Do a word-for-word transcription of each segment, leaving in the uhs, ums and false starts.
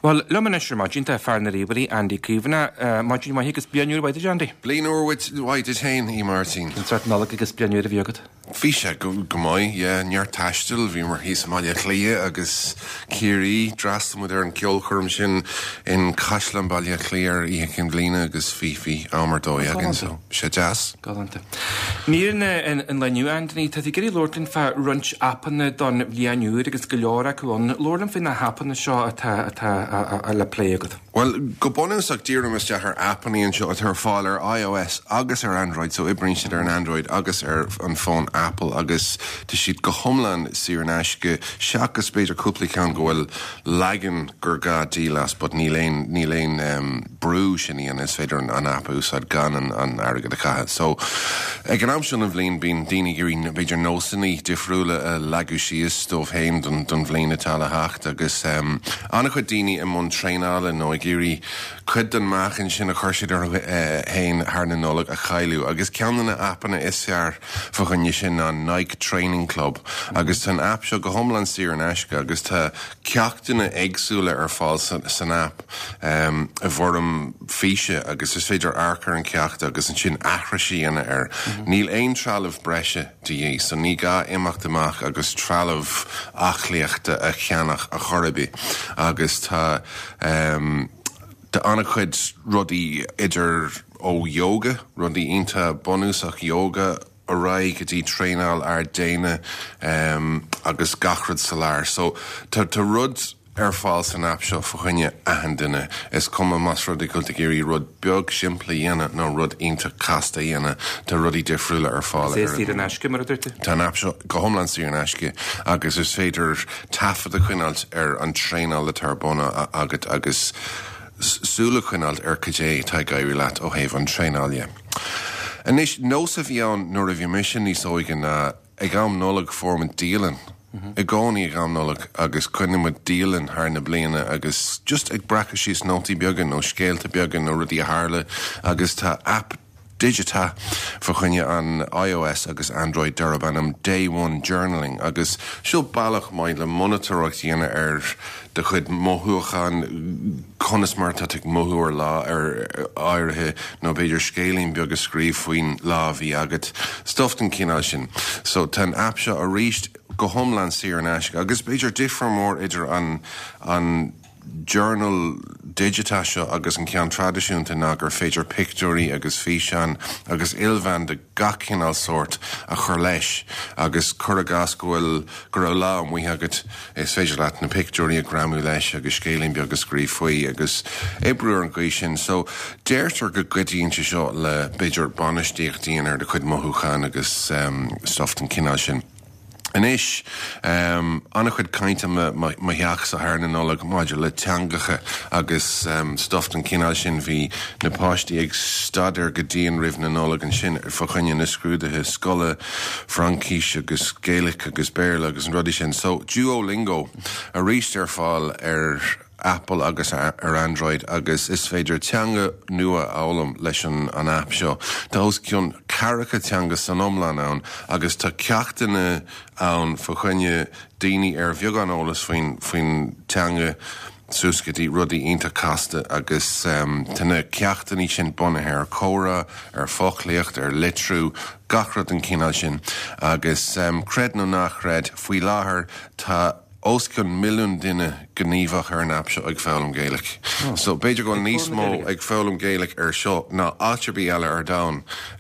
Well, Lumina Shermagin, Farna Ribery, Andy Kivana, Magin Mahikas Bianur by the Jandy. Blinor with White is Hain, E. Martin. And certain Nolakas Bianur of Yogut. Fisha Gumai, yeah, near Tashtil, Vimer, he's Malia Clea, Agus Kiri, Drastum with her and Kilcurmshin in Kashlan Balia Clear, Eakin Glina, Agus Fifi, Almerdoy, again, so Shajas. Galante. Near in La New Anthony, Tatigiri Lorton for Runch Appin, Don Lianu, Agus Galora, Kuon, Lordan Finna happen the shaw at a la play. Well, Gobonus ak dear must her appany and shot her father iOS, Agus or Android, so it brings it an Android, Agus or on phone Apple, Agus to sheet go homeland Sirenashke, Shakas Peter Couply can go well lagging Gurga Dilas, but Nilain Nilain um Bruges and Ian is fader an Apu sad gan and an Araga the Cahat. So Eganamshun of Lean being Dini Green Major Nosini, Diffrula Lagushi stuff hamed and Dunvlina Talahacht, Agus um Anna Dini and Montrainal and no Giri could den machen sin a chuirsidir hain haar na nolag a chailu agus ceanna apana isar fachan sin an Nike Training Club agus tan app seo go homlan sir an aisca agus tá ceachtainna agsúla ar fáil san app um, a bhorm fiche agus is féidir arcar an ceacht agus an sin achrasí ana ar níl ein tralah breise di dhé so ní ga imachtamach agus tralah achliachta a cheannach a chorabí agus tá um, the anaquid ruddy idir o yoga, ruddy inta bonusach yoga, arai gadi trainal ar dana, um, agus gachrad salar. So, to, to rud er fals an apsho fuchanya ahandina, is coma mas radical to giri rud bug simply yana, no rud inta casta yana, to ruddy diffrula er fall. Say see the nashke maradurte? Tan apsho, go homeland see nashke, agus is fader taff the quinalt er an trainal the tarbona agat agus Sula Quinald er Kajay Taigai Lat o Haven Trainalia. And ish no Savion nor of your mission is oigan uh egam nolag form dealing. Egoni egam nolag agus Quinnim with dealing har na blina agus just ag bracashis naughty biogan no scale to biogan no rudi harle agus ta app Digita for chuine an iOS agus Android derabanam day one journaling agus seo bailach maid le monitorach dhéana ar de chud mothúchan conas mothúar lá ar áirithe nó beidir scéalainn beag a scríb faoin lá bhí agat stoftan cinál sin. So tan app seo a ríist go homlan sir an aisce agus beidir differ mór idir an an journal digitasha agus an cean tradiisiúnta ná gur féidir picturí agus físean agus ilvan de gachinál sort a chur leis agus cur a gascúil gur lá an mhuithe agat is féidir leat na picturí a gramú leis agus scéalainn beag a scríb faoi agus ébrúir an gcuid sin. So déirtar go goidíonnta seo le beidir banistíocht daon ar de chud mothúchan agus um, stoftan cinál sin. An ish, um, anna chud cainte ma heach sa haar na nolag maidir le teangacha agus um, stoftan cinál sin bhí na páistí ag stadar go dtíon rih na nolag an sin ar fachanne na scrúdathe scola Frankíse agus Gaelic agus Béarla agus an rudí sin. So Duolingo a ríist ar fáil ar Apple agus ar Android agus is féidir teanga nua álam leis an an app seo. Tá os cion caracha teanga san omlan ann agus tá ceachtainna ann fachanne daoine ar bheag ólas faoin faoin teanga súscatí rudí ionta casta agus um, tána ceachtaní sin bunathe ar córa, ar fochlaíocht, ar litrú, gachrad an cinál sin agus um, cred nó nachred faoi láthair tá Oscon milliún duine gníomhach ar an app seo ag fáilm Gaelic. Oh. So beidir go níos mó ag fáilm Gaelic ar seo ná áitrirbí eile ar dain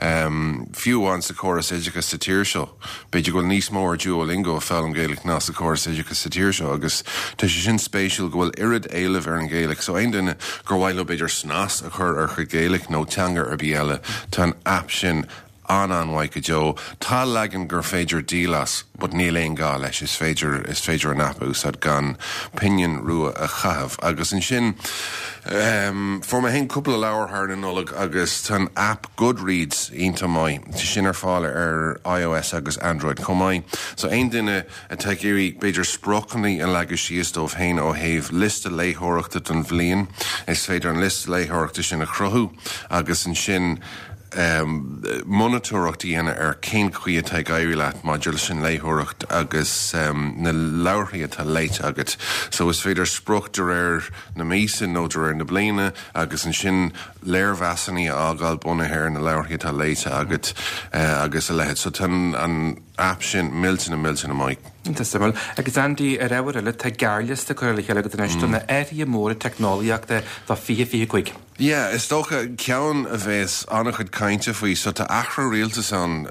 um, fiúháin sa chóras éideachas sa tír seo. Beidir go níos mó ar Duolingo a fáilm Gaelic ná sa chóras éideachas sa tír seo agus tá sé sin spéisiúil go bhfuil irid éileh ar an Gaelic. So aon duine gur bhhaile beidir snas a chur ar chu Gaelic nó teanga ar bí eile tá an app sin an an waike Joe, tá lagan gur féidir dílas, but níl éon gá leis is féidir is féidir an app úsad gan pinion rua a chahabh. Agus an sin, um, for ma hen couple of leabhar haar na nolag agus tan app Goodreads ínta mai, sin ar fáil ar iOS agus Android comai. So ein duine a taigéirí beidir sprochannaí an legus síostómh hain ó haibh lista léithóireachta don bhliain, is féidir an lista léithóireachta sin a chruthú, agus an sin um, monitúireachtaí dhéana ar cén chuí atá gairí leat maidir sin léthireacht agus um, na labhraí atá léit agat. So is féidir sprucht ar ar na míosa nó ar na bliana agus an sin léirmheasaní ágáil bunathir na labhraí atá léit agat uh, agus a lehead. So tan an app sin miltin a miltin a maic. Intastamil, agus Andy ar ewer ile tá gearliasta chuirla chéile go dtí na éirí mór technoliaachta tá fi fi chuig. Yeah, is dócha ceann a bheits annach chud cainte faoi, so tá achra rialtas an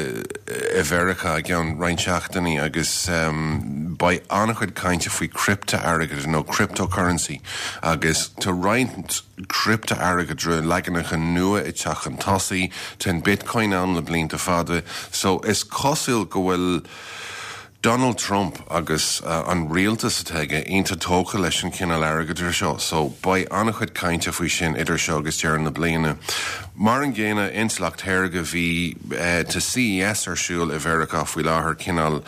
i Bherica a ceann reinseachtaí agus um, ba annach chud cainte faoi crypto airgad nó cryptocurrency agus tá roiint crypto airgad dru leganach an nua i teach an tosaí ten bitcoin an le blianta fada, so is cosúil go bhfuil Donald Trump agus uh, an rialtas ateige inta tóca leis an cinál airgad idir seo, so ba annach chud cainte faoi sin idir seo agus dear na bliana. Mar an ggéine intlacht airge bhí uh, tá C E S ar siúil i Bherica faoi láthair cinál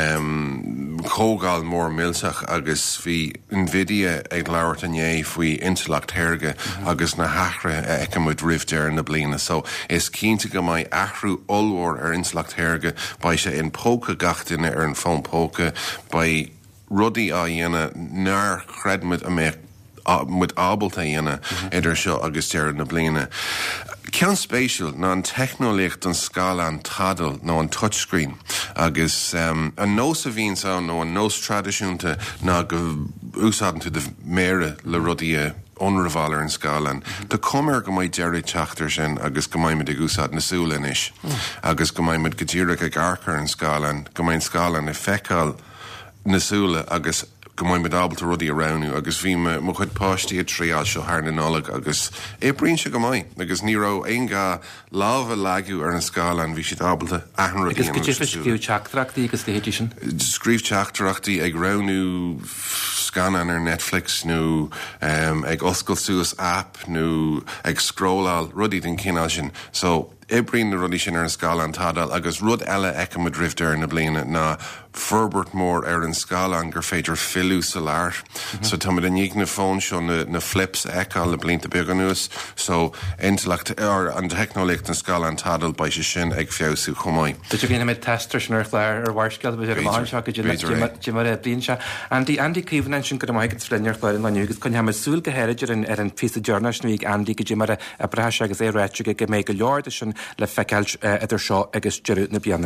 um, cógáil mór milteach agus bhí Nvidia ag labhairt ané faoi intlacht airge mm-hmm. agus na hachra ag muid rih dear na bliana, so is cínta go mbeidh athrú olmhór ar intlacht airge ba sé in póca gachtaine ar an fón póca ba rudaí á dhéana nar chreidmid a mé mud ábalta dhéana idir seo agus dear na bliana. Ceann spéisiúil ná an technolíocht an scála an tadal nó an touchscreen agus um, an nós a bhíonn sao nó an nós tradiisiúnta ná go úsáidan tú de mére le rudaí onrevaler an scalan. Mm-hmm. Tá cumar go mbeidh deireadh teachtar sin agus go mbeidh ag úsáid na súla inis. Mm. Agus go mbeidh go dtíreadh ag arcar an scalan, go mbeidh scalan i feicáil na súla agus go mbeidh ábalta rudaí aránnú agus bhí mo chud páistí a tríáil seo thar na nollag agus é bríonn se go mbeidh agus ní rá aon gá lábha leagadh ar an scalan bhí siad ábalta aithne rudaí. Agus go dtíir scríomh teachtarachtaí agus léhéidí sin? Scríomh teachtarachtaí ag ránú scanan ar Netflix nó um, ag oscail suas app nó ag scróláil rudaí den cinál sin. So Ibrín na rudí sin ar an scála an tádal agus rud eile eice mu drifte ar na bliana ná Ferbert mór ar an scála an gur féidir fiú sa leir. Mm-hmm. So tá an níag na fón seo na, na flips eáil le blianta beag an nuas, so intellect ar an technolicht an scála an tádal ba sé sin ag fiú chomáid. Tá tú gine mé testar sin ar leir ar bharscail be ar máin seo go dtí mar a blion se. Andy Andy Cleveland sin go maiid flinear chláir an nugus chun ha súil go héidir ar an fisa journalist nuig Andy go dtí mar a breise agus é réite go mé go leir sin le feiceil idir seo agus deirú na bliana.